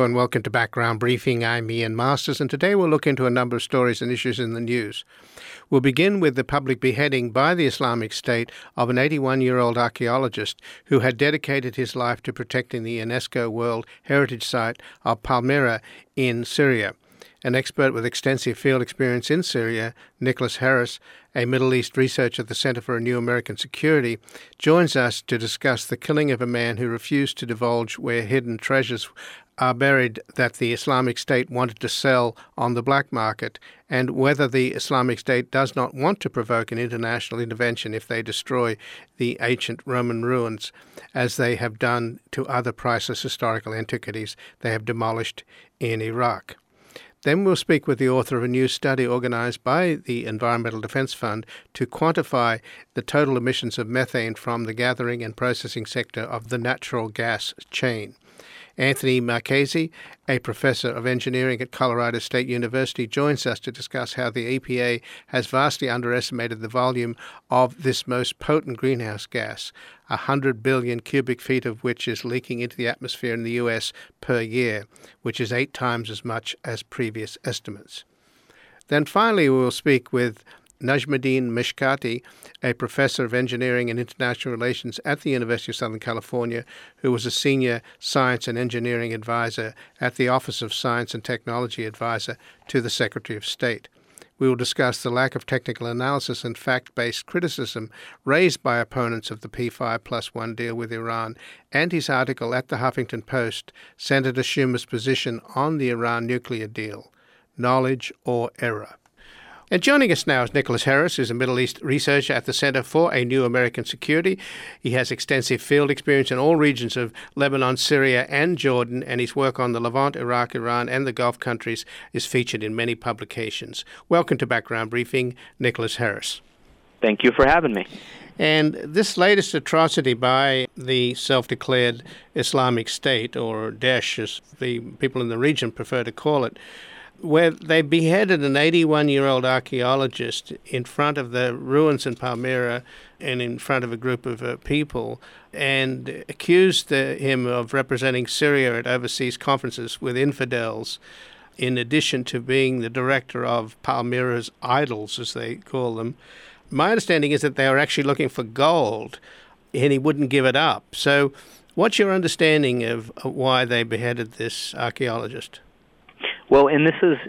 Hello and welcome to Background Briefing. I'm Ian Masters, and today we'll look into a number of stories and issues in the news. We'll begin with the public beheading by the Islamic State of an 81-year-old archaeologist who had dedicated his life to protecting the UNESCO World Heritage Site of Palmyra in Syria. An expert with extensive field experience in Syria, Nicholas Harris, a Middle East researcher at the Center for a New American Security, joins us to discuss the killing of a man who refused to divulge where hidden treasures are buried that the Islamic State wanted to sell on the black market, and whether the Islamic State does not want to provoke an international intervention if they destroy the ancient Roman ruins, as they have done to other priceless historical antiquities they have demolished in Iraq. Then we'll speak with the author of a new study organized by the Environmental Defense Fund to quantify the total emissions of methane from the gathering and processing sector of the natural gas chain. Anthony Marchese, a professor of engineering at Colorado State University, joins us to discuss how the EPA has vastly underestimated the volume of this most potent greenhouse gas, 100 billion cubic feet of which is leaking into the atmosphere in the U.S. per year, which is 8 times as much as previous estimates. Then finally, we will speak with Najmuddin Mishkati, a professor of engineering and international relations at the University of Southern California, who was a senior science and engineering advisor at the Office of Science and Technology Advisor to the Secretary of State. We will discuss the lack of technical analysis and fact-based criticism raised by opponents of the P5+1 deal with Iran, and his article at the Huffington Post, Senator Schumer's position on the Iran nuclear deal, Knowledge or Error. And joining us now is Nicholas Harris, who's a Middle East researcher at the Center for a New American Security. He has extensive field experience in all regions of Lebanon, Syria, and Jordan, and his work on the Levant, Iraq, Iran, and the Gulf countries is featured in many publications. Welcome to Background Briefing, Nicholas Harris. Thank you for having me. And this latest atrocity by the self-declared Islamic State, or Daesh, as the people in the region prefer to call it, where they beheaded an 81-year-old archaeologist in front of the ruins in Palmyra and in front of a group of people, and accused him of representing Syria at overseas conferences with infidels, in addition to being the director of Palmyra's idols, as they call them. My understanding is that they were actually looking for gold, and he wouldn't give it up. So what's your understanding of why they beheaded this archaeologist? Well, and this is,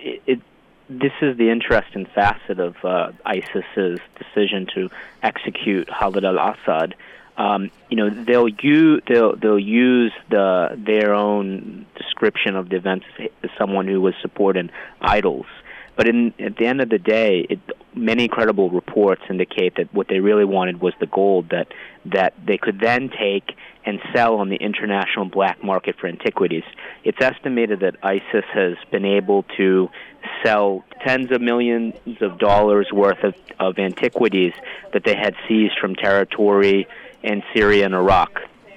this is the interesting facet of ISIS's decision to execute Khalid al-Assad. They'll use their own description of the events as someone who was supporting idols. But at the end of the day, many credible reports indicate that what they really wanted was the gold that they could then take and sell on the international black market for antiquities. It's estimated that ISIS has been able to sell tens of millions of dollars worth of antiquities that they had seized from territory in Syria and Iraq.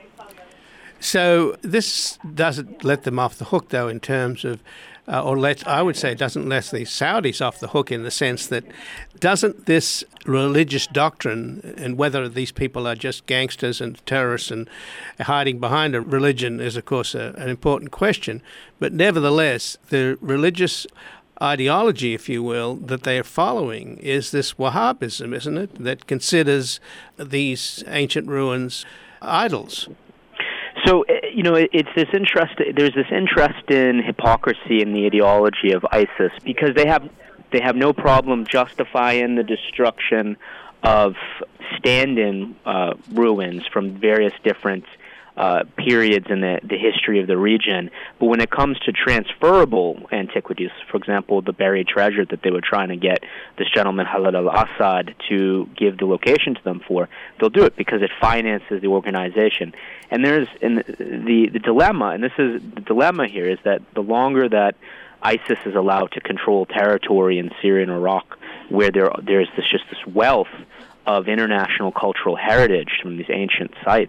So this doesn't let them off the hook, though, in terms of I would say it doesn't let the Saudis off the hook, in the sense that doesn't this religious doctrine, and whether these people are just gangsters and terrorists and hiding behind a religion is, of course, an important question, but nevertheless, the religious ideology, if you will, that they are following is this Wahhabism, isn't it, that considers these ancient ruins idols. So, it's this interest. There's this interest in hypocrisy in the ideology of ISIS, because they have no problem justifying the destruction of stand-in ruins from various different periods in the history of the region. But when it comes to transferable antiquities, for example, the buried treasure that they were trying to get this gentleman Khalid al-Assad to give the location to them for, they'll do it because it finances the organization. And the dilemma, and this is the dilemma here, is that the longer that ISIS is allowed to control territory in Syria and Iraq, where there's this wealth of international cultural heritage from these ancient sites,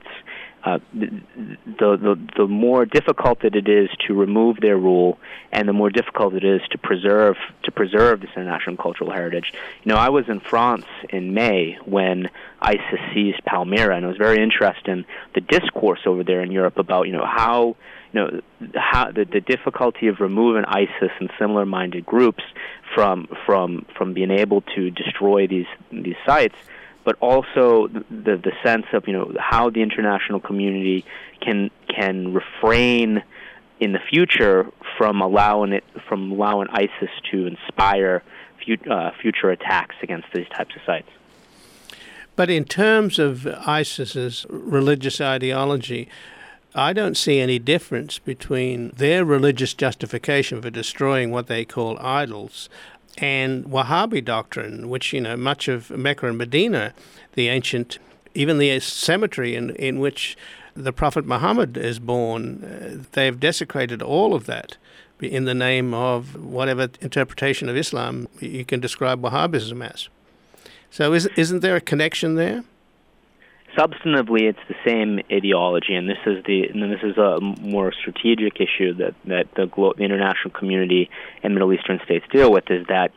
the more difficult that it is to remove their rule, and the more difficult it is to preserve this international cultural heritage. I was in France in May when ISIS seized Palmyra, and it was very interesting, the discourse over there in Europe about how how the difficulty of removing ISIS and similar-minded groups from being able to destroy these sites, but also the sense of how the international community can refrain in the future from allowing ISIS to inspire future attacks against these types of sites. But in terms of ISIS's religious ideology, I don't see any difference between their religious justification for destroying what they call idols and Wahhabi doctrine, which, much of Mecca and Medina, the ancient, even the cemetery in which the Prophet Muhammad is born, they've desecrated all of that in the name of whatever interpretation of Islam you can describe Wahhabism as. So isn't there a connection there? Substantively, it's the same ideology, and this is a more strategic issue that the international community and Middle Eastern states deal with. Is that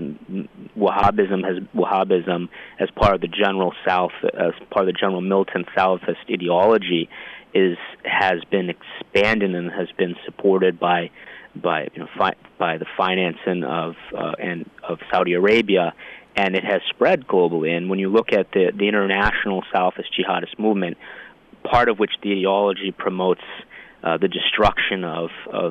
Wahhabism as part of the general South, as part of the general militant Salafist ideology, has been expanded and has been supported by the financing of Saudi Arabia. And it has spread globally. And when you look at the international Salafist jihadist movement, part of which the ideology promotes the destruction of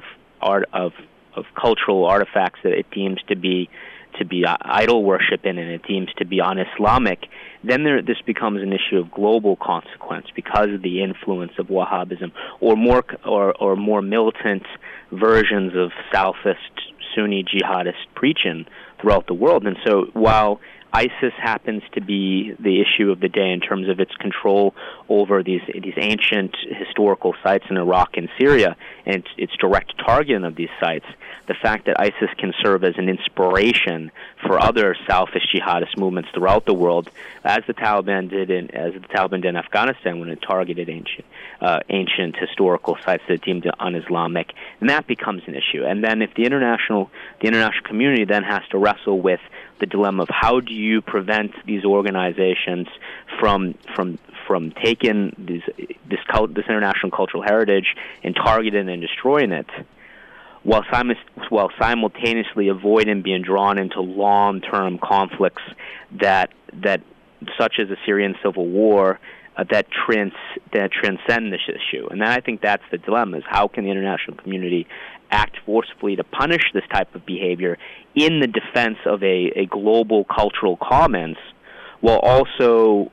cultural artifacts that it deems to be idol worship and it deems to be un-Islamic, then this becomes an issue of global consequence because of the influence of Wahhabism or more militant versions of Salafist Sunni jihadist preaching throughout the world. And so while ISIS happens to be the issue of the day in terms of its control over these ancient historical sites in Iraq and Syria and its direct targeting of these sites, the fact that ISIS can serve as an inspiration for other Salafist jihadist movements throughout the world, as the Taliban did in Afghanistan when it targeted ancient historical sites that it deemed un-Islamic, and that becomes an issue. And then if the international community then has to wrestle with the dilemma of how do you prevent these organizations from taking this international cultural heritage and targeting and destroying it, while simultaneously avoiding being drawn into long-term conflicts that such as the Syrian civil war that transcend this issue. And I think that's the dilemma: is how can the international community act forcefully to punish this type of behavior in the defense of a global cultural commons, while also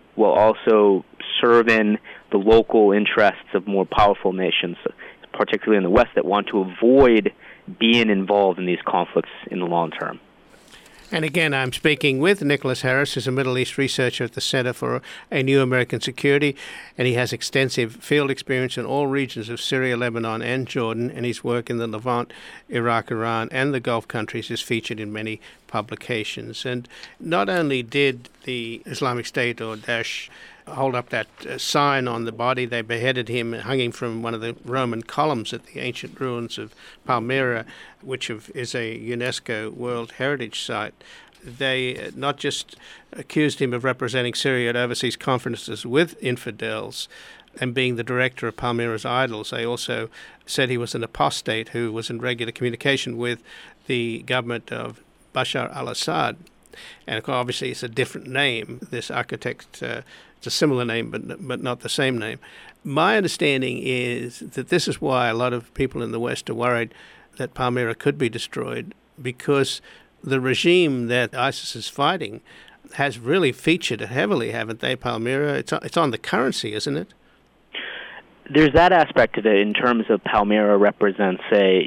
serving the local interests of more powerful nations, particularly in the West, that want to avoid being involved in these conflicts in the long term. And again, I'm speaking with Nicholas Harris, who's a Middle East researcher at the Center for a New American Security, and he has extensive field experience in all regions of Syria, Lebanon, and Jordan, and his work in the Levant, Iraq, Iran, and the Gulf countries is featured in many publications. And not only did the Islamic State or Daesh hold up that sign on the body, they beheaded him, hung him from one of the Roman columns at the ancient ruins of Palmyra, which is a UNESCO World Heritage Site. They not just accused him of representing Syria at overseas conferences with infidels and being the director of Palmyra's idols, they also said he was an apostate who was in regular communication with the government of Bashar al-Assad. And obviously it's a different name. This architect, it's a similar name, but not the same name. My understanding is that this is why a lot of people in the West are worried that Palmyra could be destroyed, because the regime that ISIS is fighting has really featured it heavily, haven't they, Palmyra? It's on the currency, isn't it? There's that aspect of it in terms of Palmyra represents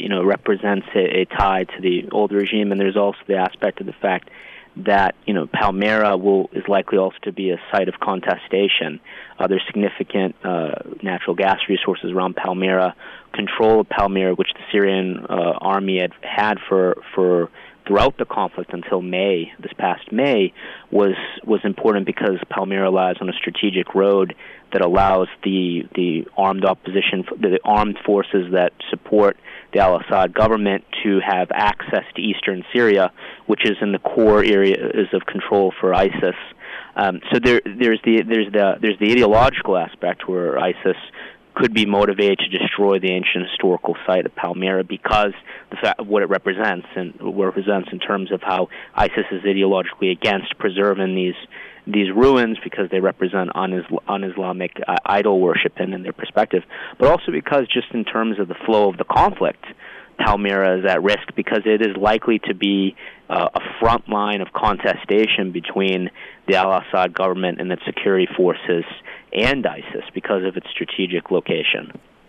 a tie to the old regime, and there's also the aspect of the fact that Palmyra is likely also to be a site of contestation. There's significant natural gas resources around Palmyra. Control of Palmyra, which the Syrian army had for throughout the conflict until this past May, was important because Palmyra lies on a strategic road that allows the armed opposition, the armed forces that support the al-Assad government, to have access to eastern Syria, which is in the core areas of control for ISIS. So there's the ideological aspect where ISIS could be motivated to destroy the ancient historical site of Palmyra because the fact of what it represents in terms of how ISIS is ideologically against preserving these ruins because they represent un-Islamic idol worship in their perspective, but also because just in terms of the flow of the conflict, Palmyra is at risk because it is likely to be a front line of contestation between the al-Assad government and its security forces and ISIS because of its strategic location.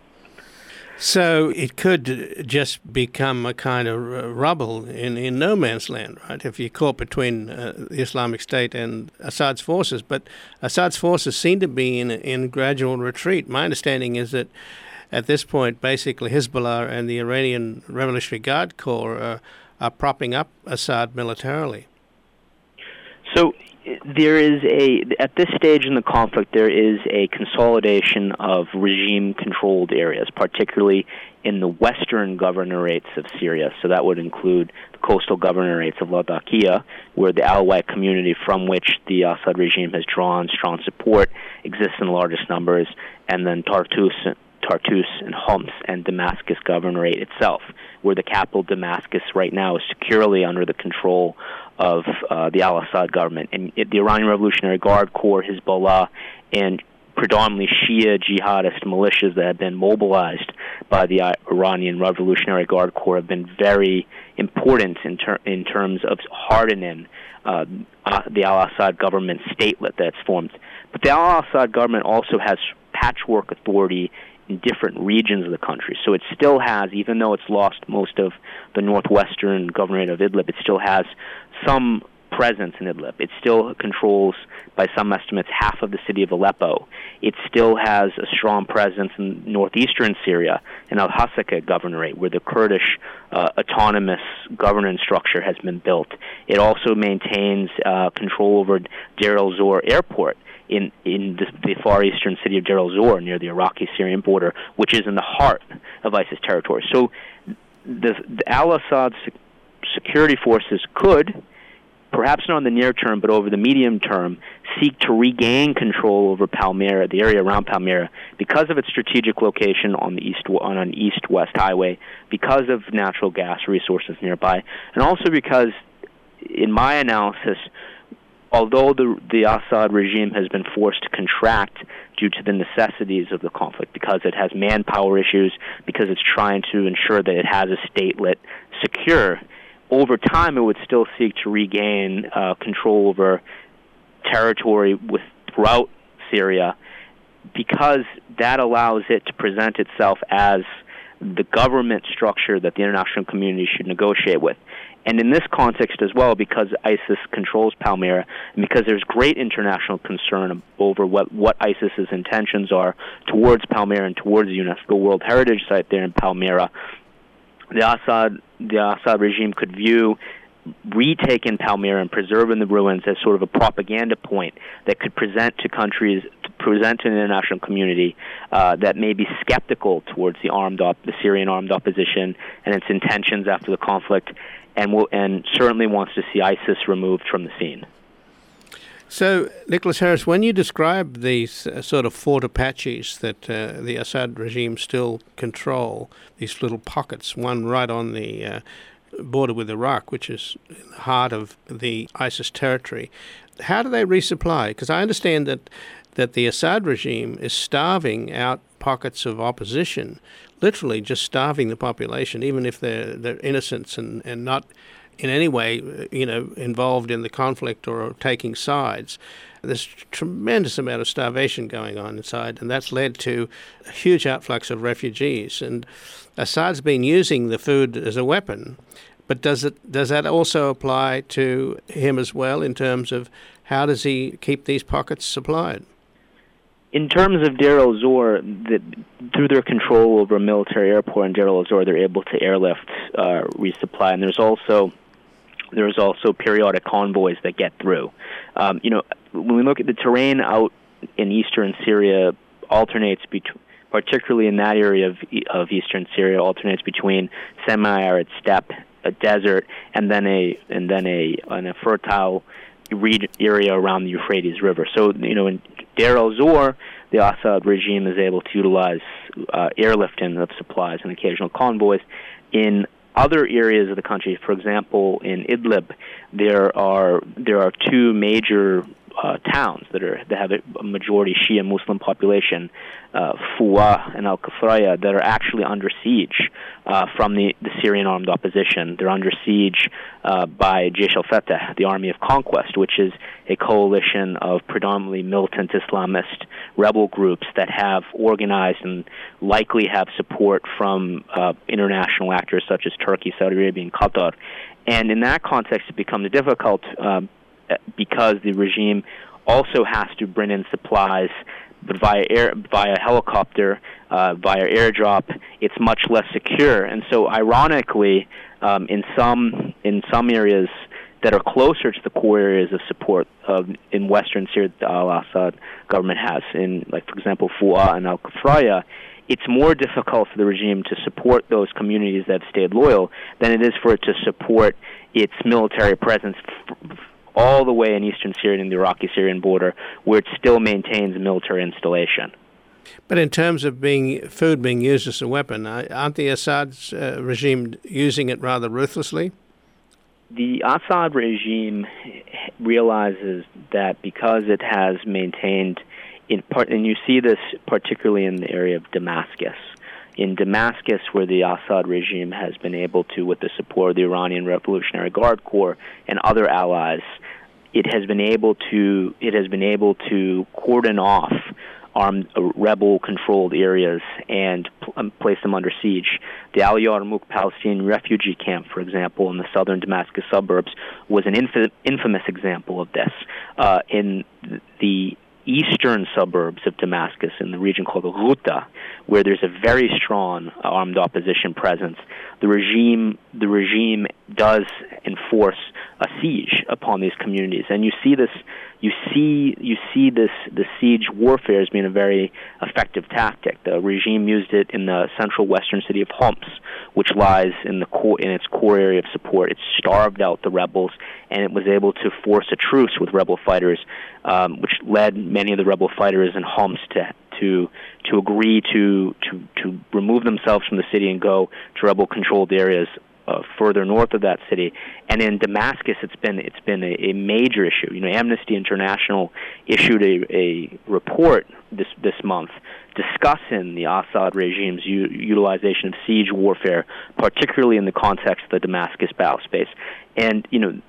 So it could just become a kind of rubble in no man's land, right, if you're caught between the Islamic State and Assad's forces. But Assad's forces seem to be in gradual retreat. My understanding is that at this point, basically, Hezbollah and the Iranian Revolutionary Guard Corps are propping up Assad militarily. So there is at this stage in the conflict, there is a consolidation of regime-controlled areas, particularly in the western governorates of Syria. So that would include the coastal governorates of Latakia, where the Alawite community from which the Assad regime has drawn strong support exists in the largest numbers, and then Tartus and Homs and Damascus governorate itself, where the capital Damascus right now is securely under the control of the al-Assad government. And the Iranian Revolutionary Guard Corps, Hezbollah, and predominantly Shia jihadist militias that have been mobilized by the Iranian Revolutionary Guard Corps have been very important in terms of hardening the al-Assad government statelet that's formed. But the al-Assad government also has patchwork authority in different regions of the country. So it still has, even though it's lost most of the northwestern governorate of Idlib, it still has some presence in Idlib. It still controls, by some estimates, half of the city of Aleppo. It still has a strong presence in northeastern Syria, in Al-Hasaka governorate, where the Kurdish autonomous governance structure has been built. It also maintains control over Deir el-Zor airport, in the far eastern city of Deir el-Zor near the Iraqi-Syrian border, which is in the heart of ISIS territory. So the al-Assad security forces could, perhaps not in the near term, but over the medium term, seek to regain control over Palmyra, the area around Palmyra, because of its strategic location on an east-west highway, because of natural gas resources nearby, and also because, in my analysis, although the Assad regime has been forced to contract due to the necessities of the conflict, because it has manpower issues, because it's trying to ensure that it has a statelet secure, over time it would still seek to regain control over territory throughout Syria, because that allows it to present itself as the government structure that the international community should negotiate with. And in this context as well, because ISIS controls Palmyra, and because there's great international concern over what ISIS's intentions are towards Palmyra and towards the UNESCO World Heritage Site there in Palmyra, the Assad regime could view retaking Palmyra and preserving the ruins as sort of a propaganda point that could present to countries, to present to the international community that may be skeptical towards the Syrian armed opposition and its intentions after the conflict, and certainly wants to see ISIS removed from the scene. So, Nicholas Harris, when you describe these sort of Fort Apaches that the Assad regime still control, these little pockets, one right on the border with Iraq, which is in the heart of the ISIS territory, how do they resupply? Because I understand that the Assad regime is starving out pockets of opposition, literally just starving the population, even if they're innocents and not in any way, involved in the conflict or taking sides. There's a tremendous amount of starvation going on inside, and that's led to a huge outflux of refugees. And Assad's been using the food as a weapon, but does that also apply to him as well in terms of how does he keep these pockets supplied? In terms of Deir el-Zor, through their control over a military airport in Deir el-Zor, they're able to airlift resupply, and there's also periodic convoys that get through. When we look at the terrain out in eastern Syria, alternates between, particularly in that area of eastern Syria, alternates between semi-arid steppe, a desert, and then a fertile area around the Euphrates River. So, in Deir el-Zor, the Assad regime is able to utilize airlifting of supplies and occasional convoys. In other areas of the country, for example, in Idlib, there are two major towns that have a majority Shia Muslim population, Fuwa and Al-Kufraya, that are actually under siege from the Syrian armed opposition. They're under siege by Jaish al-Fatah, the Army of Conquest, which is a coalition of predominantly militant Islamist rebel groups that have organized and likely have support from international actors such as Turkey, Saudi Arabia, and Qatar. And in that context, it becomes difficult because the regime also has to bring in supplies, but via helicopter, via airdrop, it's much less secure. And so, ironically, in some areas that are closer to the core areas of support in Western Syria that the al-Assad government has, in, like, for example, Fu'a and Al-Kufraya, it's more difficult for the regime to support those communities that have stayed loyal than it is for it to support its military presence all the way in eastern Syria and the Iraqi-Syrian border, where it still maintains a military installation. But in terms of food being used as a weapon, aren't the Assad's regime using it rather ruthlessly? The Assad regime realizes that because it has maintained, and you see this particularly in the area of Damascus. In Damascus, where the Assad regime has been able to, with the support of the Iranian Revolutionary Guard Corps and other allies, it has been able to cordon off armed rebel-controlled areas and place them under siege. The Al Yarmouk Palestinian refugee camp, for example, in the southern Damascus suburbs, was an infamous example of this. In the eastern suburbs of Damascus, in the region called Ghouta, where there's a very strong armed opposition presence, the regime does enforce a siege upon these communities, and you see this the siege warfare as being a very effective tactic. The regime used it in the central western city of Homs, which lies in its core area of support. It starved out the rebels, and it was able to force a truce with rebel fighters, which led many of the rebel fighters in Homs to agree to remove themselves from the city and go to rebel-controlled areas further north of that city. And in Damascus, it's been a major issue. Amnesty International issued a report this month discussing the Assad regime's utilization of siege warfare, particularly in the context of the Damascus battle space. And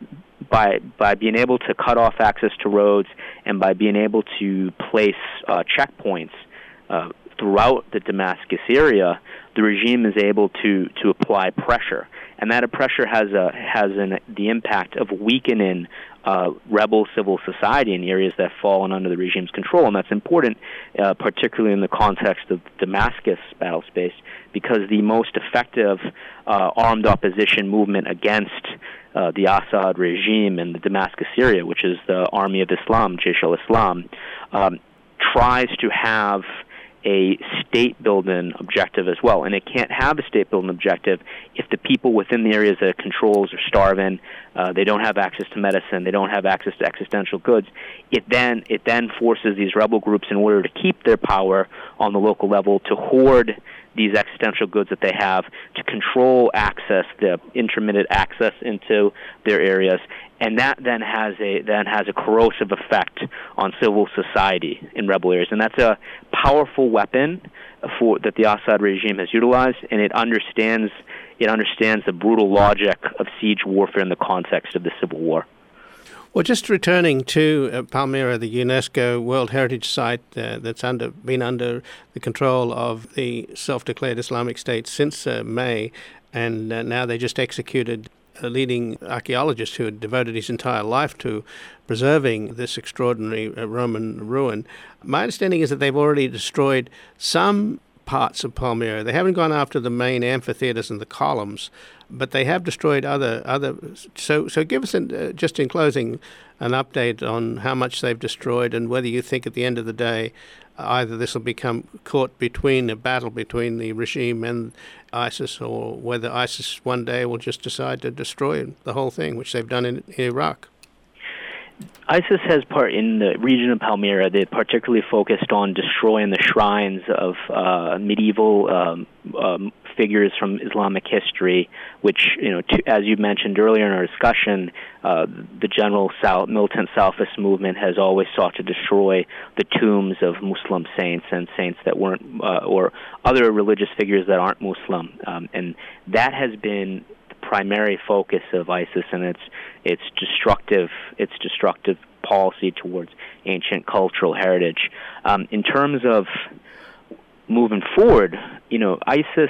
by being able to cut off access to roads and by being able to place checkpoints throughout the Damascus area, the regime is able to apply pressure, and that pressure has the impact of weakening rebel civil society in areas that fall under the regime's control, and that's important, particularly in the context of Damascus battle space, because the most effective armed opposition movement against the Assad regime in the Damascus area, which is the Army of Islam, Jaish al-Islam, tries to have a state-building objective as well. And it can't have a state-building objective if the people within the areas that it controls are starving, they don't have access to medicine, they don't have access to existential goods. It then forces these rebel groups, in order to keep their power on the local level, to hoard these existential goods that they have, to control access, the intermittent access into their areas, and that then has a corrosive effect on civil society in rebel areas, and that's a powerful weapon that the Assad regime has utilized, and it understands the brutal logic of siege warfare in the context of the civil war. Well, just returning to Palmyra, the UNESCO World Heritage Site that's been under the control of the self-declared Islamic State since May, and now they just executed a leading archaeologist who had devoted his entire life to preserving this extraordinary Roman ruin. My understanding is that they've already destroyed some parts of Palmyra. They haven't gone after the main amphitheaters and the columns, but they have destroyed other. So give us, just in closing, an update on how much they've destroyed and whether you think at the end of the day either this will become caught between a battle between the regime and ISIS, or whether ISIS one day will just decide to destroy the whole thing, which they've done in Iraq. ISIS has part in the region of Palmyra. They particularly focused on destroying the shrines of medieval figures from Islamic history, which, as you mentioned earlier in our discussion, the general militant Salafist movement has always sought to destroy the tombs of Muslim saints and saints that weren't, or other religious figures that aren't Muslim, and that has been primary focus of ISIS and its destructive policy towards ancient cultural heritage. In terms of moving forward, ISIS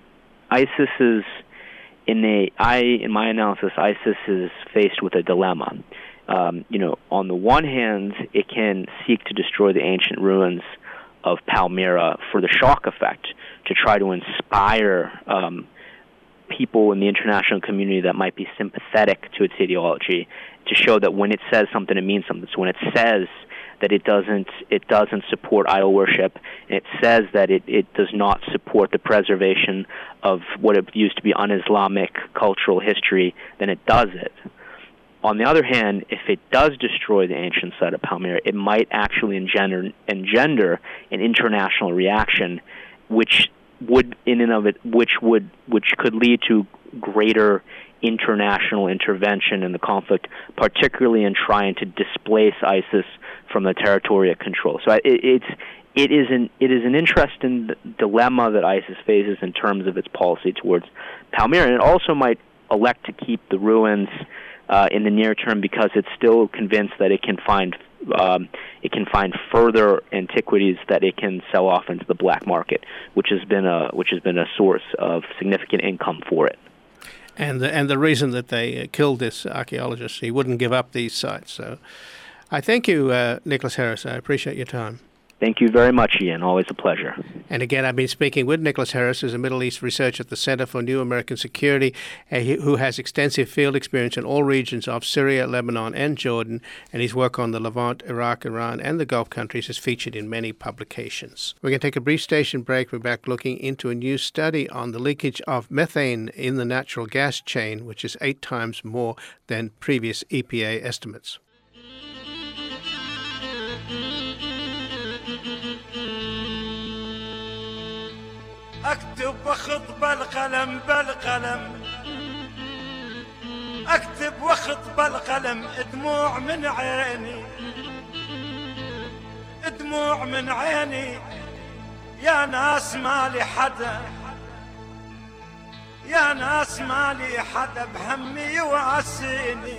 is in my analysis, ISIS is faced with a dilemma. On the one hand, it can seek to destroy the ancient ruins of Palmyra for the shock effect, to try to inspire people in the international community that might be sympathetic to its ideology, to show that when it says something, it means something. So when it says that it doesn't support idol worship, and it says that it does not support the preservation of what it used to be un-Islamic cultural history, then it does it. On the other hand, if it does destroy the ancient site of Palmyra, it might actually engender an international reaction, which would could lead to greater international intervention in the conflict, particularly in trying to displace ISIS from the territory it controls. So it is an interesting dilemma that ISIS faces in terms of its policy towards Palmyra, and it also might elect to keep the ruins in the near term because it's still convinced that it can find further antiquities that it can sell off into the black market, which has been a source of significant income for it. And the reason that they killed this archaeologist, he wouldn't give up these sites. So I thank you, Nicholas Harris. I appreciate your time. Thank you very much, Ian. Always a pleasure. And again, I've been speaking with Nicholas Harris, who's a Middle East researcher at the Center for New American Security, who has extensive field experience in all regions of Syria, Lebanon, and Jordan, and his work on the Levant, Iraq, Iran, and the Gulf countries is featured in many publications. We're going to take a brief station break. We're back looking into a new study on the leakage of methane in the natural gas chain, which is 8 times more than previous EPA estimates. اكتب واخط بالقلم اكتب واخط بالقلم دموع من عيني يا ناس مالي حدا بهمي يواسيني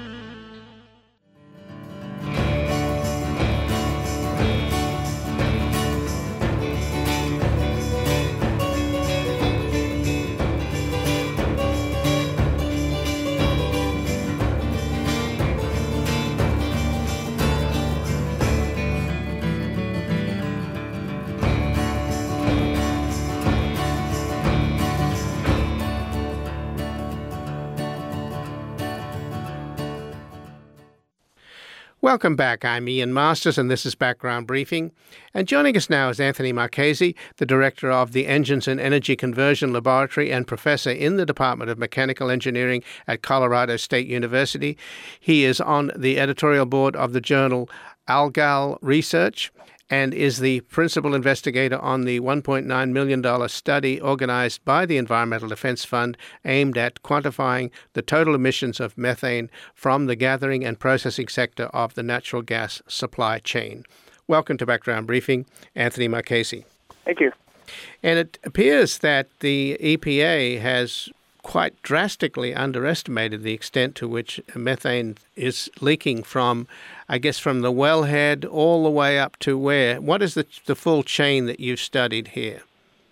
Welcome back. I'm Ian Masters, and this is Background Briefing. And joining us now is Anthony Marchese, the director of the Engines and Energy Conversion Laboratory and professor in the Department of Mechanical Engineering at Colorado State University. He is on the editorial board of the journal Algal Research and is the principal investigator on the $1.9 million study organized by the Environmental Defense Fund aimed at quantifying the total emissions of methane from the gathering and processing sector of the natural gas supply chain. Welcome to Background Briefing, Anthony Marchese. Thank you. And it appears that the EPA has quite drastically underestimated the extent to which methane is leaking from the wellhead all the way up to where? What is the full chain that you've studied here?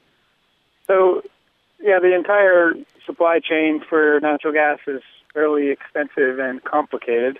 So, the entire supply chain for natural gas is fairly extensive and complicated.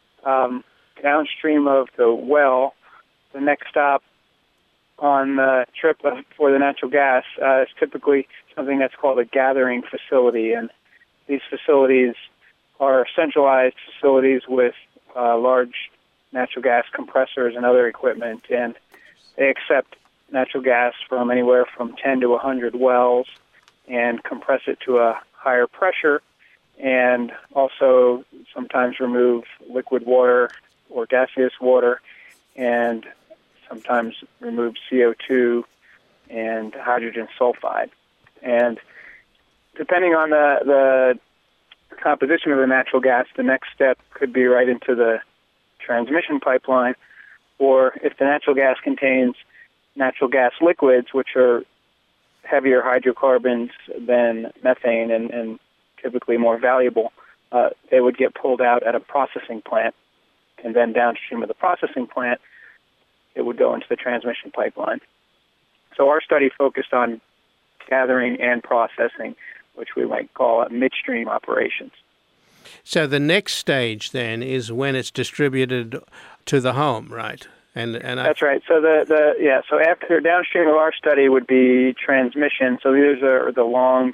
Downstream of the well, the next stop on the trip for the natural gas is typically something that's called a gathering facility, and these facilities are centralized facilities with large natural gas compressors and other equipment, and they accept natural gas from anywhere from 10 to 100 wells and compress it to a higher pressure, and also sometimes remove liquid water or gaseous water, and sometimes remove CO2 and hydrogen sulfide. And depending on the composition of the natural gas, the next step could be right into the transmission pipeline, or if the natural gas contains natural gas liquids, which are heavier hydrocarbons than methane and typically more valuable, they would get pulled out at a processing plant, and then downstream of the processing plant, it would go into the transmission pipeline. So our study focused on gathering and processing, which we might call midstream operations. So the next stage then is when it's distributed to the home, right? That's right. So so after downstream of our study would be transmission. So these are the long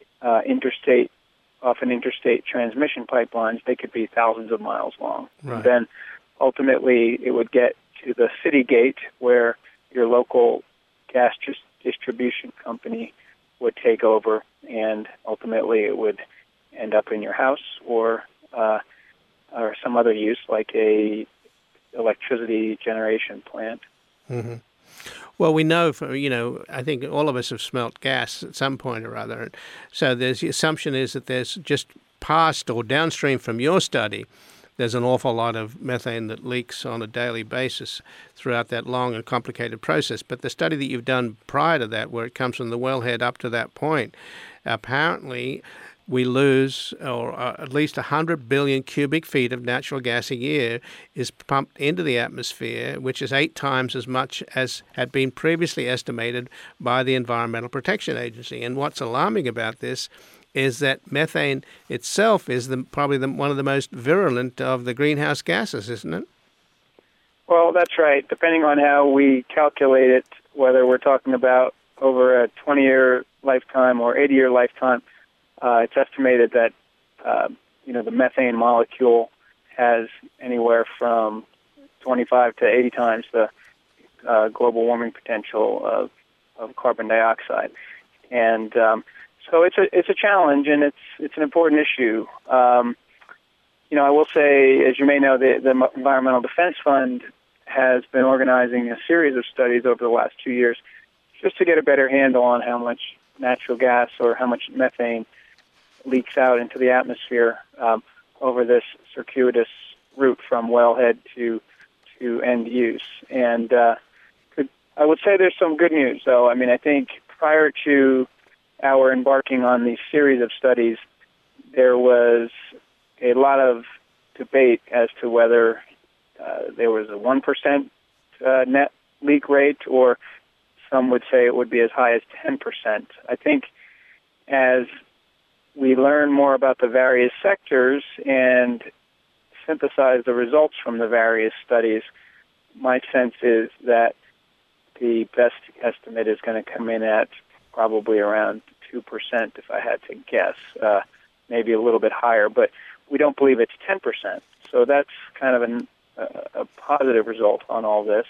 often interstate transmission pipelines. They could be thousands of miles long. Right. And then ultimately it would get to the city gate, where your local gas distribution company would take over, and ultimately it would end up in your house or some other use, like a electricity generation plant. Mm-hmm. Well, we know I think all of us have smelt gas at some point or other. So the assumption is that there's just past or downstream from your study, there's an awful lot of methane that leaks on a daily basis throughout that long and complicated process. But the study that you've done prior to that, where it comes from the wellhead up to that point, apparently we lose, or at least 100 billion cubic feet of natural gas a year is pumped into the atmosphere, which is 8 times as much as had been previously estimated by the Environmental Protection Agency. And what's alarming about this is that methane itself is probably one of the most virulent of the greenhouse gases, isn't it? Well, that's right. Depending on how we calculate it, whether we're talking about over a 20-year lifetime or 80-year lifetime, it's estimated that the methane molecule has anywhere from 25 to 80 times the global warming potential of carbon dioxide, and so it's a challenge, and it's an important issue. I will say, as you may know, the Environmental Defense Fund has been organizing a series of studies over the last 2 years just to get a better handle on how much natural gas or how much methane leaks out into the atmosphere over this circuitous route from wellhead to end use. And I would say there's some good news, though. I mean, I think prior to our embarking on these series of studies, there was a lot of debate as to whether there was a 1% net leak rate, or some would say it would be as high as 10%. I think as we learn more about the various sectors and synthesize the results from the various studies, my sense is that the best estimate is going to come in at probably around 2%, if I had to guess, maybe a little bit higher, but we don't believe it's 10%. So that's kind of a positive result on all this.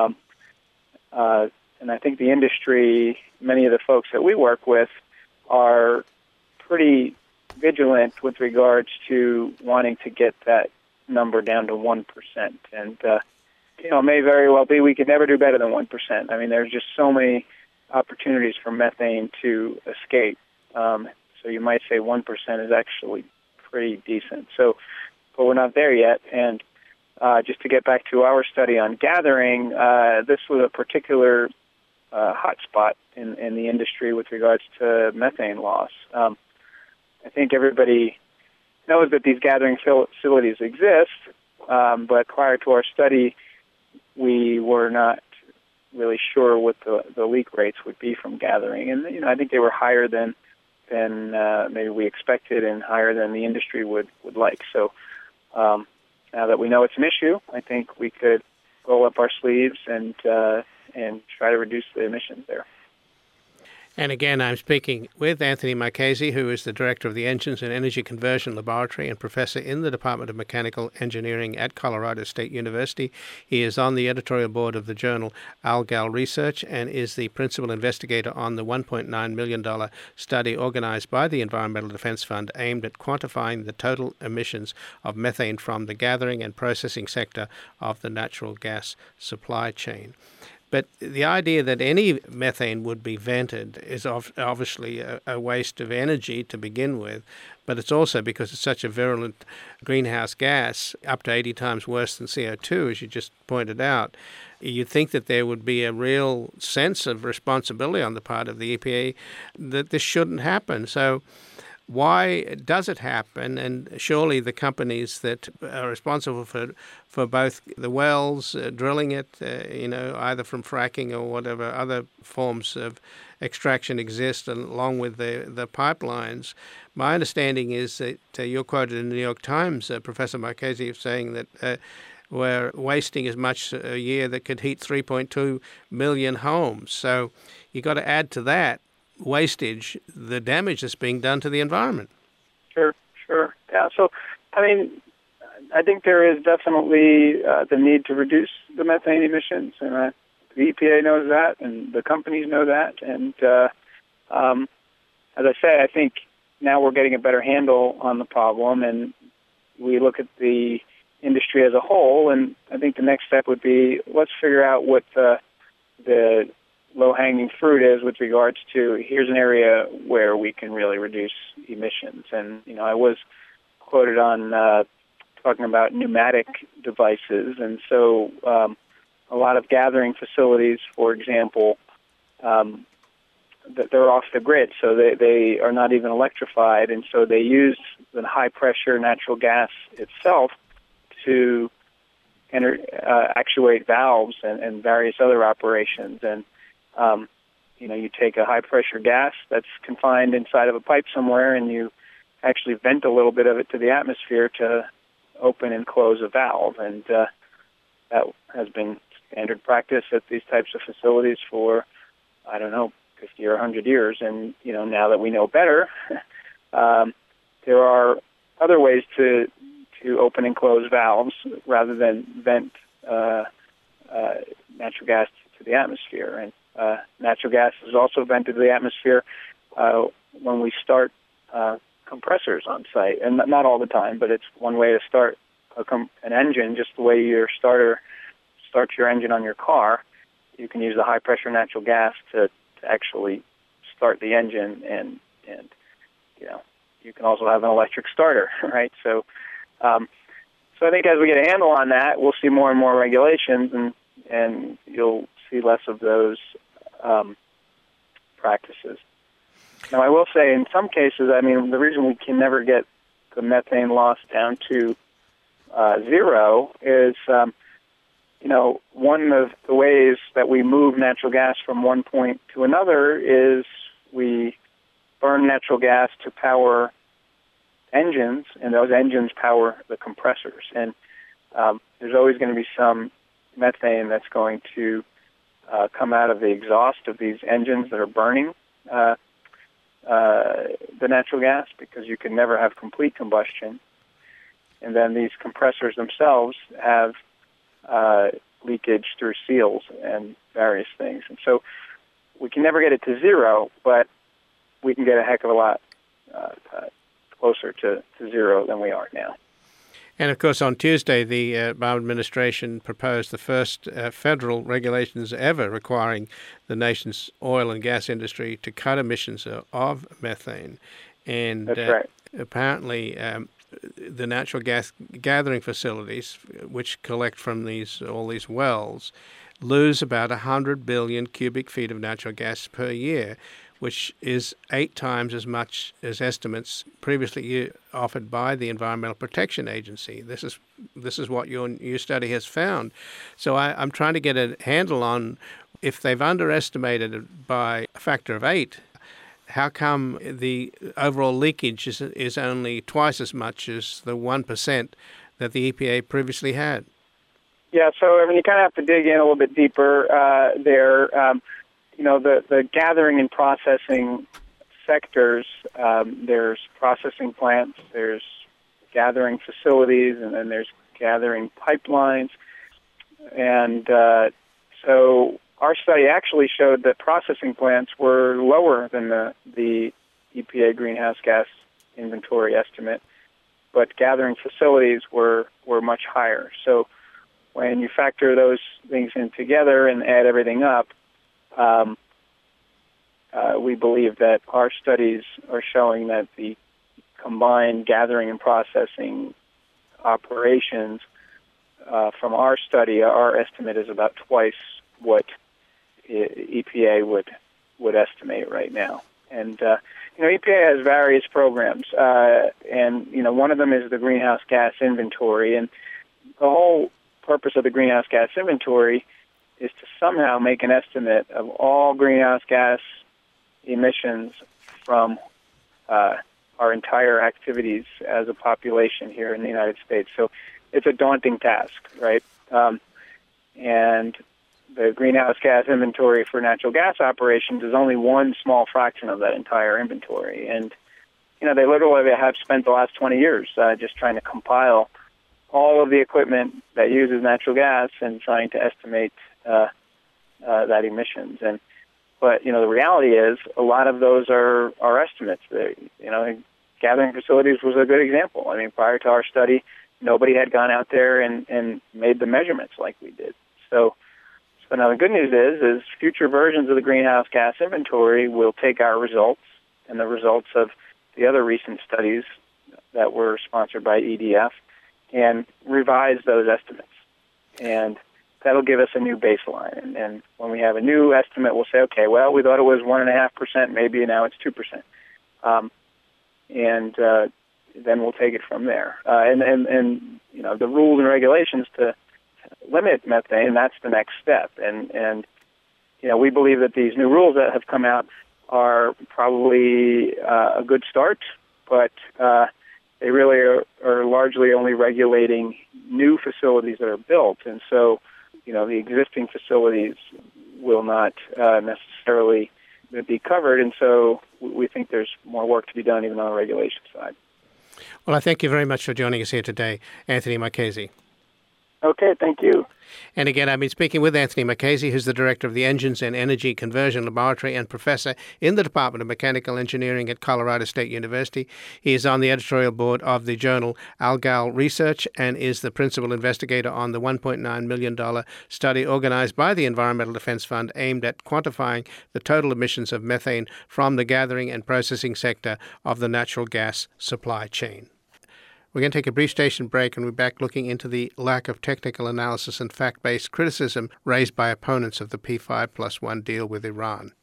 And I think the industry, many of the folks that we work with, are pretty vigilant with regards to wanting to get that number down to 1%. And, it may very well be we could never do better than 1%. I mean, there's just so many opportunities for methane to escape. So you might say 1% is actually pretty decent. So, but we're not there yet. And just to get back to our study on gathering, this was a particular hot spot in the industry with regards to methane loss. I think everybody knows that these gathering facilities exist, but prior to our study, we were not really sure what the leak rates would be from gathering. And, I think they were higher than maybe we expected and higher than the industry would like. So now that we know it's an issue, I think we could roll up our sleeves and try to reduce the emissions there. And again, I'm speaking with Anthony Marchese, who is the director of the Engines and Energy Conversion Laboratory and professor in the Department of Mechanical Engineering at Colorado State University. He is on the editorial board of the journal Algal Research and is the principal investigator on the $1.9 million study organized by the Environmental Defense Fund aimed at quantifying the total emissions of methane from the gathering and processing sector of the natural gas supply chain. But the idea that any methane would be vented is obviously a waste of energy to begin with, but it's also because it's such a virulent greenhouse gas, up to 80 times worse than CO2, as you just pointed out. You'd think that there would be a real sense of responsibility on the part of the EPA that this shouldn't happen. So why does it happen? And surely the companies that are responsible for both the wells, drilling it, either from fracking or whatever other forms of extraction exist, along with the pipelines. My understanding is that you're quoted in the New York Times, Professor Marchese, of saying that we're wasting as much a year that could heat 3.2 million homes. So you've got to add to that wastage the damage that's being done to the environment. Sure. Yeah, so, I think there is definitely the need to reduce the methane emissions, and the EPA knows that, and the companies know that, and as I say, I think now we're getting a better handle on the problem, and we look at the industry as a whole, and I think the next step would be, let's figure out what the low-hanging fruit is with regards to, here's an area where we can really reduce emissions. And, I was quoted on talking about pneumatic devices, and so a lot of gathering facilities, for example, that they're off the grid, so they are not even electrified, and so they use the high-pressure natural gas itself to actuate valves and various other operations. And you take a high-pressure gas that's confined inside of a pipe somewhere, and you actually vent a little bit of it to the atmosphere to open and close a valve. And that has been standard practice at these types of facilities for, 50 or 100 years. And, now that we know better, there are other ways to open and close valves rather than vent natural gas to the atmosphere. And natural gas is also vented to the atmosphere when we start compressors on site, and not all the time, but it's one way to start an engine, just the way your starter starts your engine on your car. You can use the high-pressure natural gas to actually start the engine, and you can also have an electric starter, right? So I think as we get a handle on that, we'll see more and more regulations, and you'll see less of those practices. Now, I will say, in some cases, the reason we can never get the methane loss down to zero is, one of the ways that we move natural gas from one point to another is we burn natural gas to power engines, and those engines power the compressors. And there's always going to be some methane that's going to come out of the exhaust of these engines that are burning the natural gas, because you can never have complete combustion. And then these compressors themselves have leakage through seals and various things. And so we can never get it to zero, but we can get a heck of a lot closer to zero than we are now. And, of course, on Tuesday, the Obama administration proposed the first federal regulations ever requiring the nation's oil and gas industry to cut emissions of methane. And that's right. Apparently, the natural gas gathering facilities, which collect from all these wells, lose about 100 billion cubic feet of natural gas per year, which is 8 times as much as estimates previously offered by the Environmental Protection Agency. This is what your new study has found. So I'm trying to get a handle on, if they've underestimated it by a factor of 8, how come the overall leakage is only twice as much as the 1% that the EPA previously had? Yeah, so you kind of have to dig in a little bit deeper there. the gathering and processing sectors, there's processing plants, there's gathering facilities, and then there's gathering pipelines. And so our study actually showed that processing plants were lower than the EPA greenhouse gas inventory estimate, but gathering facilities were much higher. So when you factor those things in together and add everything up, we believe that our studies are showing that the combined gathering and processing operations from our study, our estimate is about twice what EPA would estimate right now. And EPA has various programs, and one of them is the greenhouse gas inventory. And the whole purpose of the greenhouse gas inventory is to somehow make an estimate of all greenhouse gas emissions from our entire activities as a population here in the United States. So it's a daunting task, right? And the greenhouse gas inventory for natural gas operations is only one small fraction of that entire inventory. And, they literally have spent the last 20 years just trying to compile all of the equipment that uses natural gas and trying to estimate that emissions. But the reality is a lot of those are estimates. Gathering facilities was a good example. I mean, prior to our study, nobody had gone out there and made the measurements like we did. So now the good news is future versions of the greenhouse gas inventory will take our results and the results of the other recent studies that were sponsored by EDF and revise those estimates. And that'll give us a new baseline. And when we have a new estimate, we'll say, okay, well, we thought it was 1.5%, maybe now it's 2%. And then we'll take it from there. And the rules and regulations to limit methane, that's the next step. And we believe that these new rules that have come out are probably a good start, but they really are largely only regulating new facilities that are built. And so, the existing facilities will not necessarily be covered. And so we think there's more work to be done even on the regulation side. Well, I thank you very much for joining us here today, Anthony Marchese. Okay, thank you. And again, I've been speaking with Anthony Marchese, who's the director of the Engines and Energy Conversion Laboratory and professor in the Department of Mechanical Engineering at Colorado State University. He is on the editorial board of the journal Algal Research and is the principal investigator on the $1.9 million study organized by the Environmental Defense Fund aimed at quantifying the total emissions of methane from the gathering and processing sector of the natural gas supply chain. We're going to take a brief station break and we're back looking into the lack of technical analysis and fact-based criticism raised by opponents of the P5+1 deal with Iran.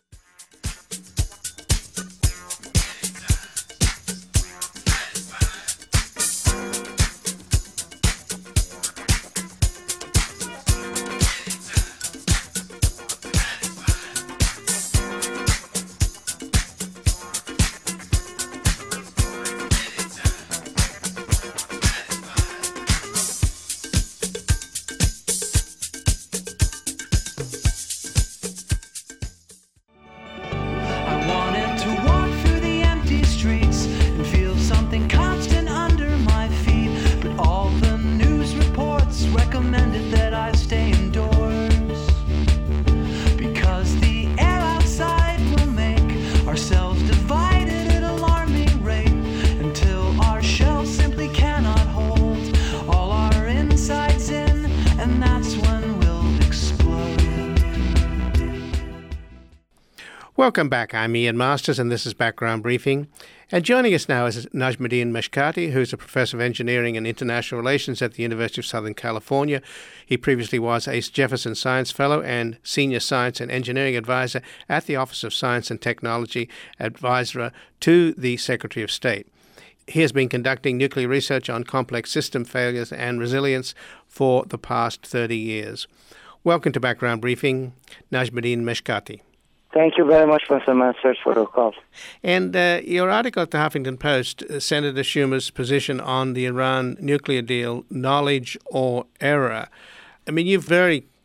Welcome back. I'm Ian Masters, and this is Background Briefing. And joining us now is Najmuddin Meshkati, who's a professor of engineering and international relations at the University of Southern California. He previously was a Jefferson Science Fellow and Senior Science and Engineering Advisor at the Office of Science and Technology, advisor to the Secretary of State. He has been conducting nuclear research on complex system failures and resilience for the past 30 years. Welcome to Background Briefing, Najmuddin Meshkati. Thank you very much, Mr. Masters, for the call. And your article at the Huffington Post, Senator Schumer's position on the Iran nuclear deal, knowledge or error. I mean, you've very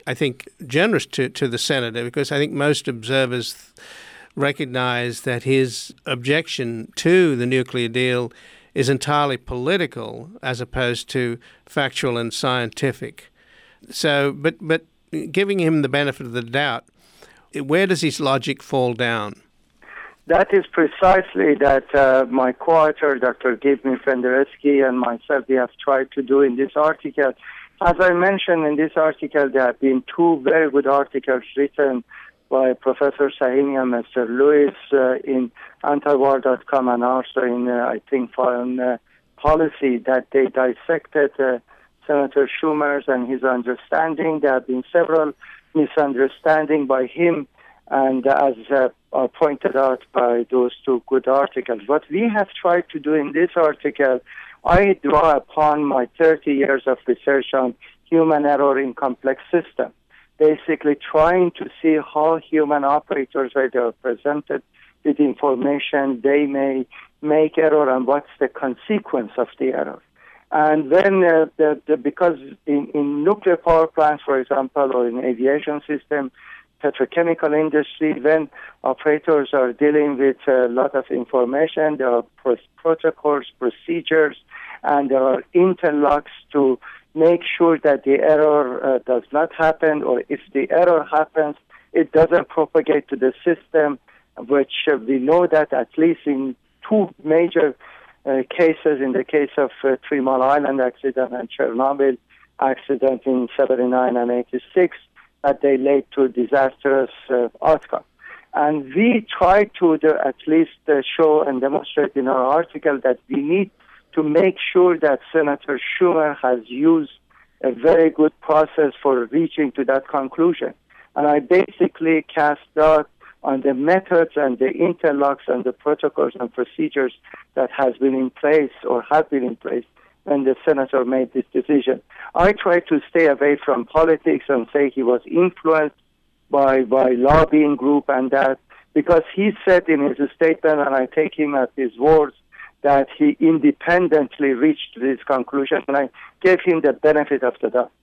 I think, generous to the senator, because I think most observers recognize that his objection to the nuclear deal is entirely political as opposed to factual and scientific. So, but giving him the benefit of the doubt, where does his logic fall down? That is precisely that my co-author, Dr. Gibney Fendersky, and myself, we have tried to do in this article. As I mentioned in this article, there have been two very good articles written by Professor Sahini and Mr. Lewis in antiwar.com and also in, I think, Foreign Policy, that they dissected Senator Schumer's and his understanding. There have been several misunderstandings by him, and as pointed out by those two good articles. What we have tried to do in this article, I draw upon my 30 years of research on human error in complex systems, basically trying to see how human operators, when they are presented with information, they may make error and what's the consequence of the error. And then, because in nuclear power plants, for example, or in aviation system, petrochemical industry, when operators are dealing with a lot of information, there are protocols, procedures, and there are interlocks to make sure that the error does not happen, or if the error happens, it doesn't propagate to the system, which we know that at least in two major cases, in the case of Three Mile Island accident and Chernobyl accident in 79 and 86, that they led to disastrous outcome. And we try to at least show and demonstrate in our article that we need to make sure that Senator Schumer has used a very good process for reaching to that conclusion. And I basically cast doubt on the methods and the interlocks and the protocols and procedures that has been in place or have been in place when the senator made this decision. I try to stay away from politics and say he was influenced by lobbying group and that, because he said in his statement, and I take him at his words, that he independently reached this conclusion, and I gave him the benefit of the doubt.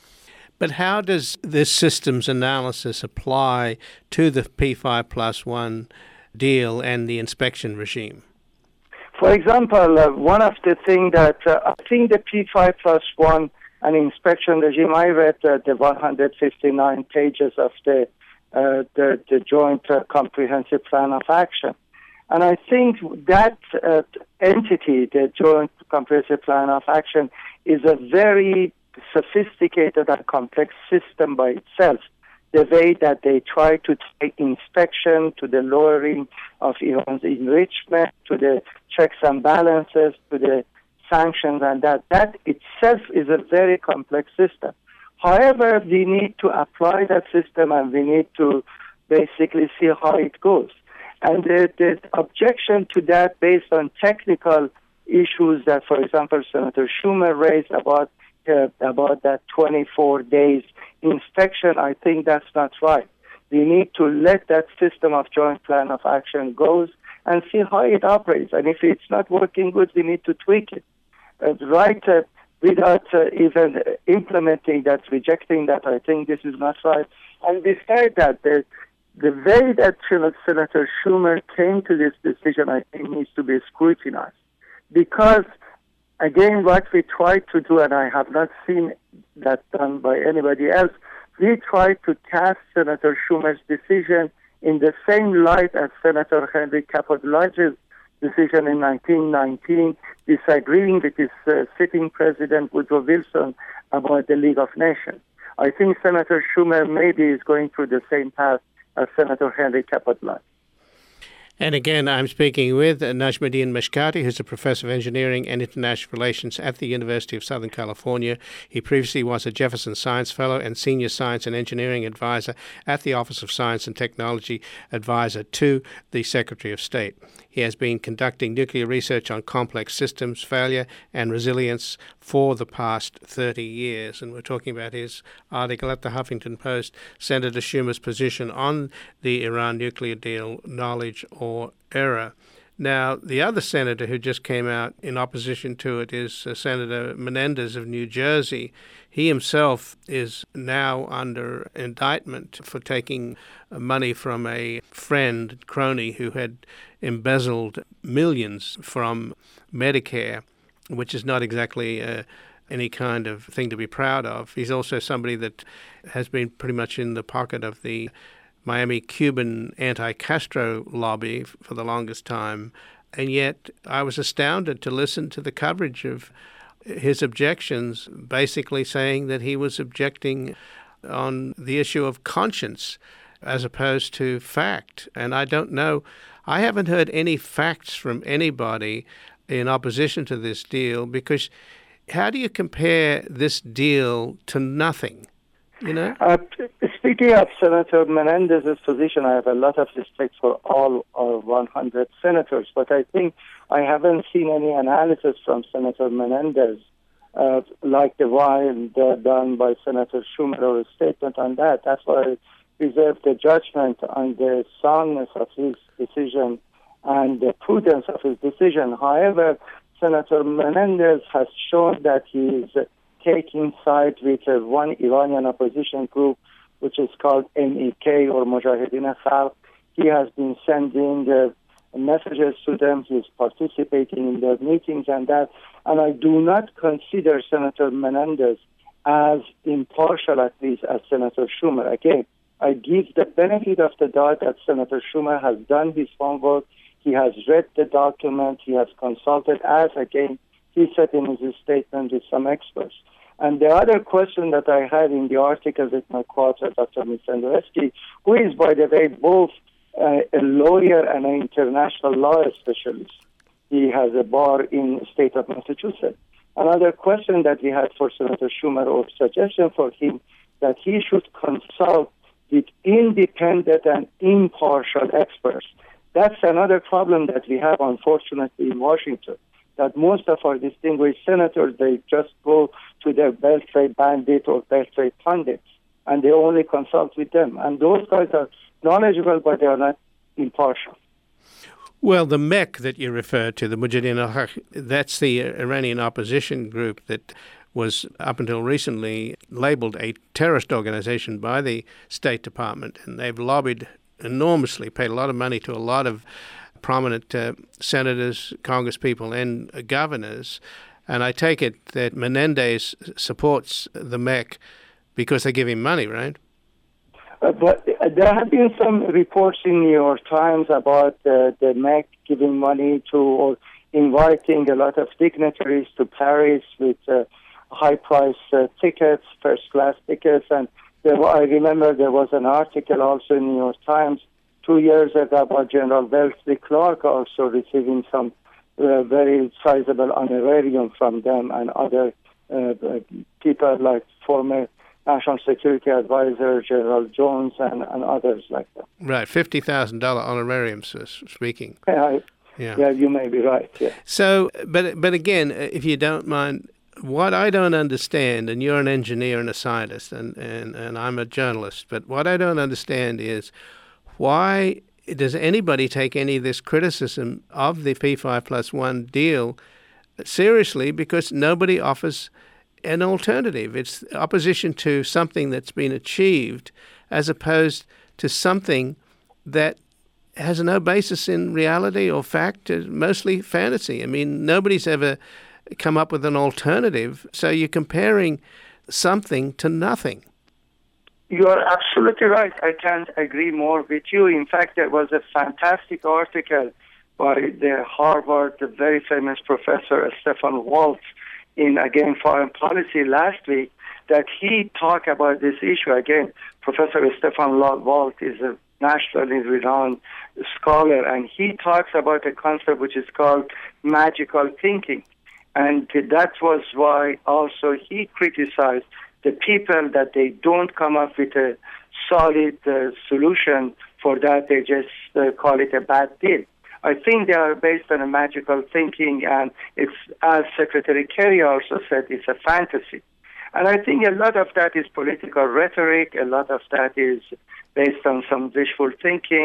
But how does this systems analysis apply to the P5+1 deal and the inspection regime? For example, one of the things that I think the P5+1 and inspection regime, I read the 159 pages of the Joint Comprehensive Plan of Action. And I think that entity, the Joint Comprehensive Plan of Action, is a very sophisticated and complex system by itself. The way that they try to take inspection to the lowering of Iran's enrichment, to the checks and balances, to the sanctions, and that itself is a very complex system. However, we need to apply that system and we need to basically see how it goes. And the objection to that based on technical issues that, for example, Senator Schumer raised about that 24 days inspection, I think that's not right. We need to let that system of joint plan of action goes and see how it operates. And if it's not working good, we need to tweak it. Without even implementing that, rejecting that, I think this is not right. And besides that, the way that Senator Schumer came to this decision, I think, needs to be scrutinized. Because, again, what we tried to do, and I have not seen that done by anybody else, we tried to cast Senator Schumer's decision in the same light as Senator Henry Cabot Lodge's decision in 1919, disagreeing with his sitting president, Woodrow Wilson, about the League of Nations. I think Senator Schumer maybe is going through the same path as Senator Henry Cabot Lodge. And again, I'm speaking with Najmuddin Mishkati, who's a professor of engineering and international relations at the University of Southern California. He previously was a Jefferson Science Fellow and Senior Science and Engineering Advisor at the Office of Science and Technology Advisor to the Secretary of State. He has been conducting nuclear research on complex systems, failure, and resilience for the past 30 years. And we're talking about his article at the Huffington Post, Senator Schumer's position on the Iran nuclear deal, knowledge or error. Now, the other senator who just came out in opposition to it is Senator Menendez of New Jersey. He himself is now under indictment for taking money from a friend, crony, who had embezzled millions from Medicare, which is not exactly any kind of thing to be proud of. He's also somebody that has been pretty much in the pocket of the Miami Cuban anti-Castro lobby for the longest time. And yet I was astounded to listen to the coverage of his objections, basically saying that he was objecting on the issue of conscience as opposed to fact. And I don't know, I haven't heard any facts from anybody in opposition to this deal, because how do you compare this deal to nothing? You know? Speaking of Senator Menendez's position, I have a lot of respect for all our 100 senators, but I think I haven't seen any analysis from Senator Menendez like the one done by Senator Schumer, or a statement on that. That's why I reserve the judgment on the soundness of his decision and the prudence of his decision. However, Senator Menendez has shown that he is taking side with one Iranian opposition group, which is called MEK, or Mujahideen Khalq. He has been sending messages to them. He is participating in their meetings and that. And I do not consider Senator Menendez as impartial, at least, as Senator Schumer. Again, I give the benefit of the doubt that Senator Schumer has done his homework. He has read the document. He has consulted, as, again, he said in his statement, with some experts. And the other question that I had in the article with my co-author, Dr. Fendersky, who is, by the way, both a lawyer and an international law specialist. He has a bar in the state of Massachusetts. Another question that we had for Senator Schumer, or suggestion for him, that he should consult with independent and impartial experts. That's another problem that we have, unfortunately, in Washington, that most of our distinguished senators, they just go to their Beltway bandit or Beltway pundits, and they only consult with them. And those guys are knowledgeable, but they are not impartial. Well, the MEK that you referred to, the Mujahideen al-Haq, that's the Iranian opposition group that was, up until recently, labeled a terrorist organization by the State Department, and they've lobbied enormously, paid a lot of money to a lot of prominent senators, congresspeople, and governors. And I take it that Menendez supports the MEK because they give him money, right? But there have been some reports in New York Times about the MEK giving money to, or inviting a lot of dignitaries to Paris with high-price tickets, first-class tickets. And I remember there was an article also in New York Times 2 years ago about General Wellesley Clark also receiving some very sizable honorarium from them, and other people like former National Security Advisor General Jones and others like that. Right, $50,000 honorariums, speaking. Yeah, you may be right. Yeah. So, but again, if you don't mind, what I don't understand, and you're an engineer and a scientist, and I'm a journalist, but what I don't understand is why does anybody take any of this criticism of the P5+1 deal seriously? Because nobody offers an alternative. It's opposition to something that's been achieved as opposed to something that has no basis in reality or fact, mostly fantasy. I mean, nobody's ever come up with an alternative. So you're comparing something to nothing. You are absolutely right. I can't agree more with you. In fact, there was a fantastic article by the Harvard, the very famous professor Stefan Waltz, in, again, Foreign Policy last week, that he talked about this issue. Again, Professor Stefan Waltz is a nationally renowned scholar, and he talks about a concept which is called magical thinking. And that was why also he criticized the people that they don't come up with a solid solution for that. They just call it a bad deal. I think they are based on a magical thinking, and it's, as Secretary Kerry also said, it's a fantasy. And I think a lot of that is political rhetoric, a lot of that is based on some wishful thinking,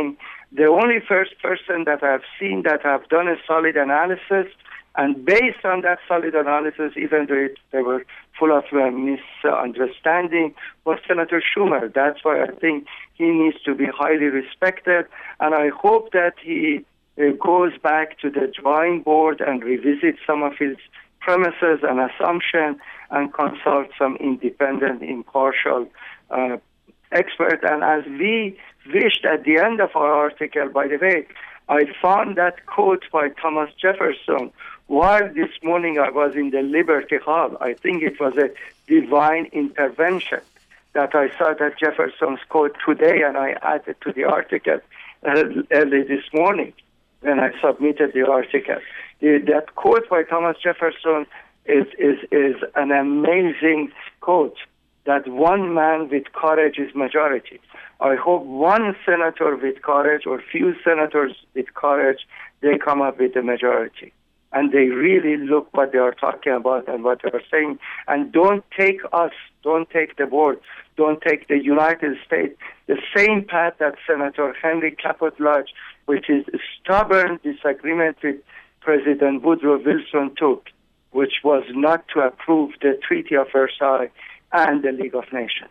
the only first person that I've seen that have done a solid analysis, and based on that solid analysis, even though they were full of misunderstanding, was Senator Schumer. That's why I think he needs to be highly respected, and I hope that he goes back to the drawing board and revisit some of his premises and assumptions and consult some independent, impartial expert. And as we wished at the end of our article, by the way, I found that quote by Thomas Jefferson while this morning I was in the Liberty Hall. I think it was a divine intervention that I saw that Jefferson's quote today, and I added to the article early this morning when I submitted the article. That quote by Thomas Jefferson is an amazing quote, that one man with courage is majority. I hope one senator with courage or few senators with courage, they come up with a majority. And they really look what they are talking about and what they are saying. And don't take us, don't take the board, don't take the United States, the same path that Senator Henry Cabot Lodge, which is a stubborn disagreement with President Woodrow Wilson took, which was not to approve the Treaty of Versailles and the League of Nations.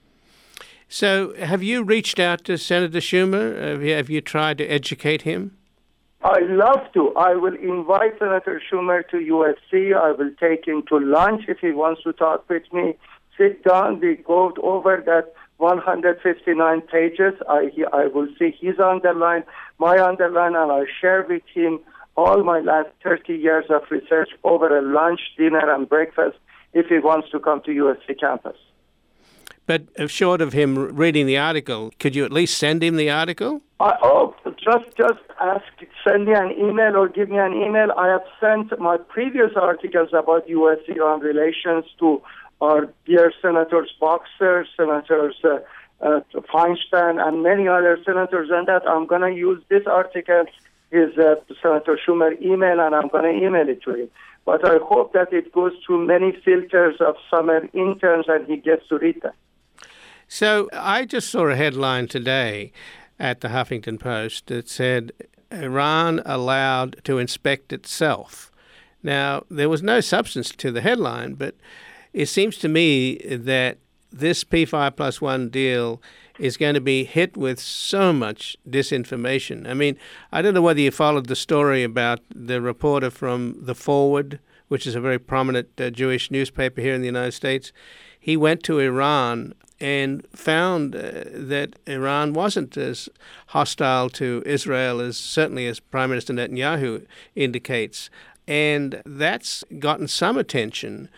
So have you reached out to Senator Schumer? Have you tried to educate him? I love to. I will invite Senator Schumer to USC. I will take him to lunch if he wants to talk with me. Sit down. We go over that 159 pages. I will see his underline, my underline, and I'll share with him all my last 30 years of research over a lunch, dinner, and breakfast if he wants to come to USC campus. But short of him reading the article, could you at least send him the article? Just ask, send me an email or give me an email. I have sent my previous articles about U.S.-Iran relations to our dear Senators Boxer, Senators Feinstein, and many other senators, and that I'm going to use this article, his Senator Schumer email, and I'm going to email it to him. But I hope that it goes through many filters of summer interns and he gets to read them. So I just saw a headline today at the Huffington Post that said, Iran allowed to inspect itself. Now, there was no substance to the headline, but it seems to me that this P5+1 deal is going to be hit with so much disinformation. I mean, I don't know whether you followed the story about the reporter from The Forward, which is a very prominent Jewish newspaper here in the United States. He went to Iran and found that Iran wasn't as hostile to Israel as certainly as Prime Minister Netanyahu indicates. And that's gotten some attention.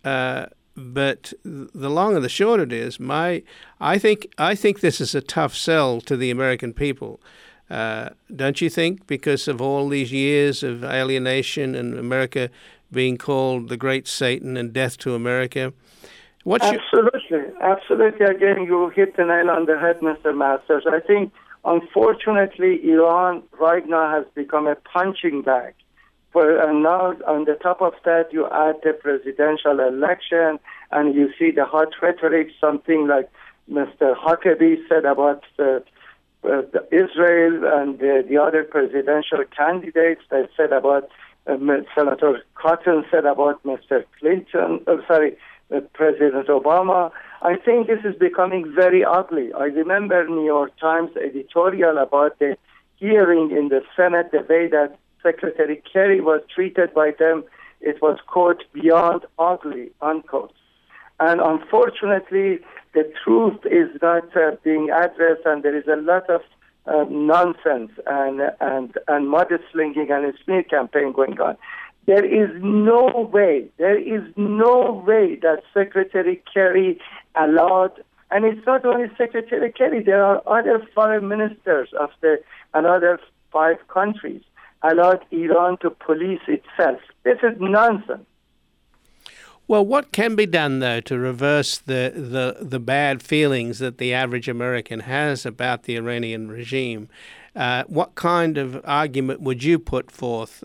But the long and the short of it is, I think this is a tough sell to the American people. Don't you think? Because of all these years of alienation and America being called the Great Satan and death to America. Absolutely. Again, you hit the nail on the head, Mr. Masters. I think, unfortunately, Iran right now has become a punching bag. And now, on the top of that, you add the presidential election, and you see the hot rhetoric, something like Mr. Huckabee said about Israel and the other presidential candidates. They said about Senator Cotton said about Mr. President Obama. I think this is becoming very ugly. I remember New York Times editorial about the hearing in the Senate, the way that Secretary Kerry was treated by them. It was, quote, beyond ugly, unquote. And unfortunately, the truth is not being addressed, and there is a lot of nonsense and mudslinging and a smear campaign going on. There is no way that Secretary Kerry allowed, and it's not only Secretary Kerry, there are other foreign ministers of another 5 countries, allowed Iran to police itself. This is nonsense. Well, what can be done, though, to reverse the bad feelings that the average American has about the Iranian regime? What kind of argument would you put forth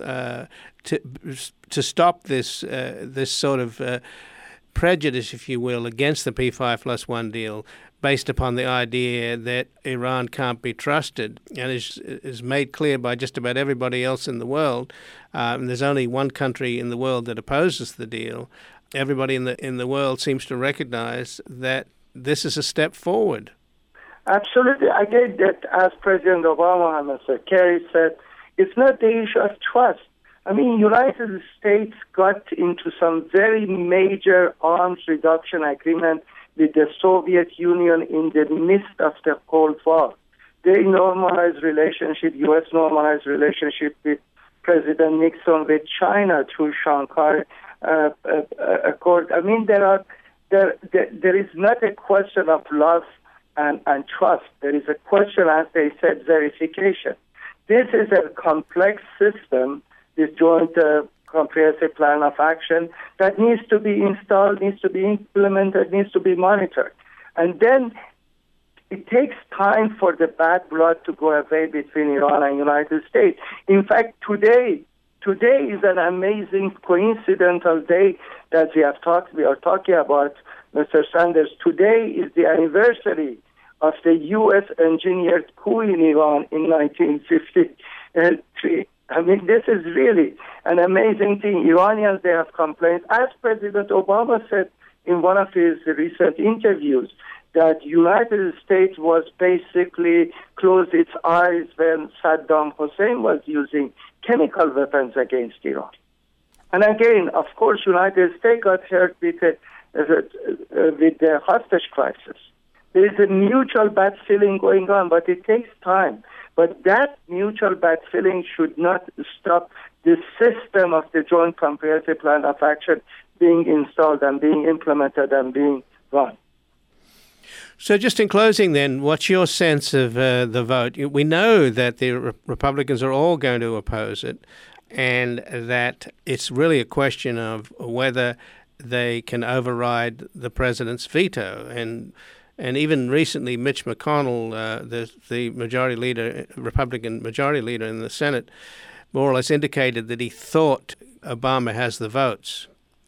to stop this sort of prejudice, if you will, against the P5+1 deal based upon the idea that Iran can't be trusted, and is made clear by just about everybody else in the world. And there's only one country in the world that opposes the deal. Everybody in the world seems to recognize that this is a step forward. Absolutely. Again, that as President Obama and Mr. Kerry said, it's not the issue of trust. I mean, United States got into some very major arms reduction agreement with the Soviet Union in the midst of the Cold War. They normalized relationship, U.S. normalized relationship with President Nixon with China through Shanghai Accord. I mean, there is not a question of love and trust. There is a question, as they said, verification. This is a complex system, this joint comprehensive plan of action that needs to be installed, needs to be implemented, needs to be monitored. And then it takes time for the bad blood to go away between Iran and United States. In fact, today is an amazing coincidental day that we are talking about, Mr. Sanders. Today is the anniversary of the U.S. engineered coup in Iran in 1953. I mean, this is really an amazing thing. Iranians, they have complained. As President Obama said in one of his recent interviews, that United States was basically closed its eyes when Saddam Hussein was using chemical weapons against Iran. And again, of course, United States got hurt with the hostage crisis. There is a mutual bad feeling going on, but it takes time. But that mutual bad feeling should not stop the system of the Joint Comprehensive Plan of Action being installed and being implemented and being run. So just in closing then, what's your sense of the vote? We know that the Republicans are all going to oppose it, and that it's really a question of whether they can override the president's veto. And even recently, Mitch McConnell, the majority leader, Republican majority leader in the Senate, more or less indicated that he thought Obama has the votes.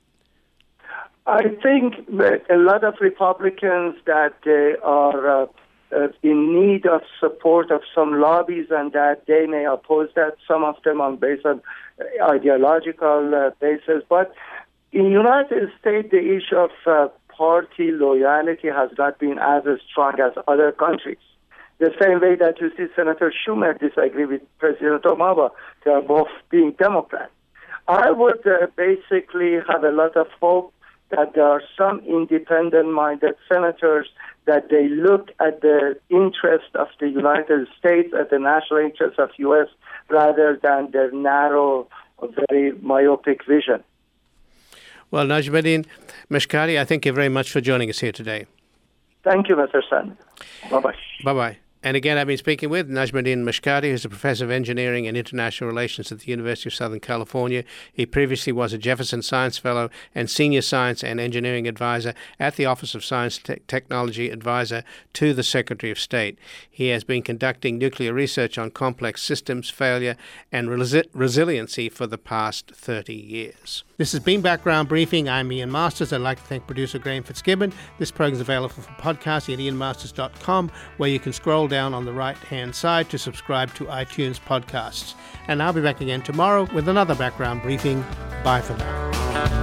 I think that a lot of Republicans that they are in need of support of some lobbies and that they may oppose that, some of them on based on ideological basis. But in the United States, the issue of party loyalty has not been as strong as other countries. The same way that you see Senator Schumer disagree with President Obama. They are both being Democrats. I would basically have a lot of hope that there are some independent-minded senators that they look at the interest of the United States, at the national interest of U.S., rather than their narrow, very myopic vision. Well, Najmuddin Meshkari, I thank you very much for joining us here today. Thank you, Mr. Sanders. Bye-bye. Bye-bye. And again, I've been speaking with Najmuddin Meshkari, who's a professor of engineering and international relations at the University of Southern California. He previously was a Jefferson Science Fellow and Senior Science and Engineering Advisor at the Office of Science Technology Advisor to the Secretary of State. He has been conducting nuclear research on complex systems, failure, and resiliency for the past 30 years. This has been Background Briefing. I'm Ian Masters. I'd like to thank producer Graham Fitzgibbon. This program is available for podcasting at ianmasters.com, where you can scroll down on the right-hand side to subscribe to iTunes podcasts. And I'll be back again tomorrow with another Background Briefing. Bye for now.